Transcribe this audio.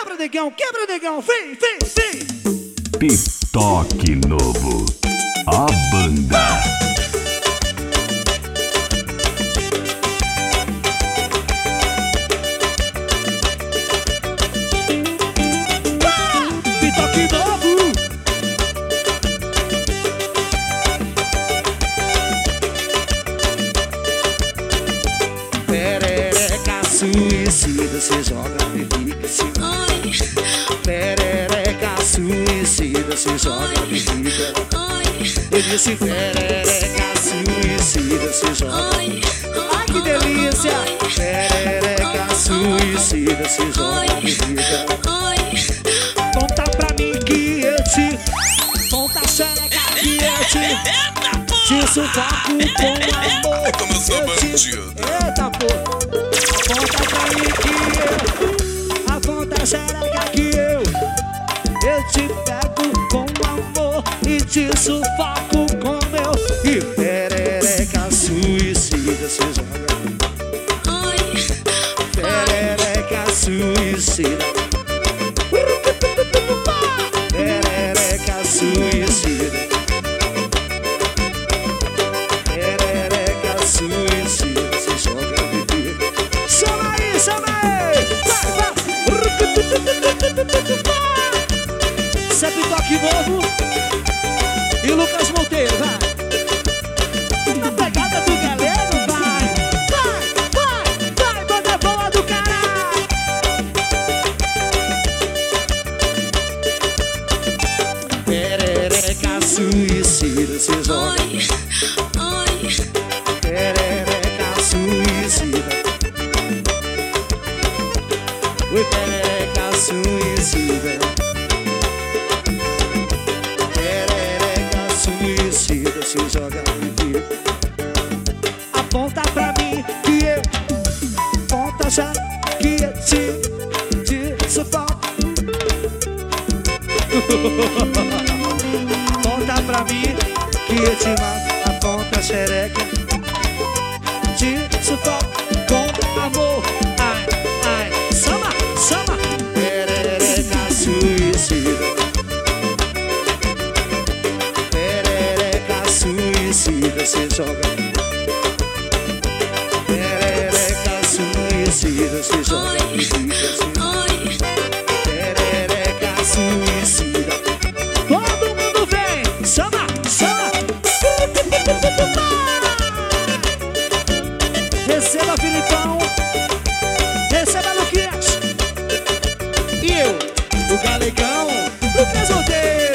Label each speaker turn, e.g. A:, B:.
A: negão, vem.
B: Pitoque Novo, a banda.
A: Pitoque Novo. Perereca suicida, cê joga bebida, se perereca suicida, cê joga bebida. Eu disse perereca suicida, cê joga. Ai que delícia! Perereca suicida, cê joga bebida. Conta pra mim que eu te conta a xereca que eu te sufoco com amor.
C: É como eu sou bandido.
A: Eita porra. Conta pra mim que eu conta a xereca que eu te pego com amor e te sufoco com meu. E perereca suicida, cê joga. Perereca suicida. Perereca suicida. Perereca suicida, cê joga bebida. Chama aí! Vai! Cê é Pitoque Novo e Lucas Monteiro, vai! Na pegada do galeno, vai! Banda boa do caralho! Perereca suicida, cê joga. Perereca suicida. Oi, perereca suicida. Perereca suicida, cê joga bebida. Aponta pra mim que eu aponta já que eu te sufoco. Aponta pra mim que eu te mato. Aponta a xereca, te sufoco com amor. Ai, chama! Perereca suicida. Perereca suicida, cê joga. Perereca suicida, cê joga bebida. Perereca suicida. Todo mundo vem! Chama! Receba Filipão, receba Luquinhas. E eu, o Galegão, Lucas Monteiro.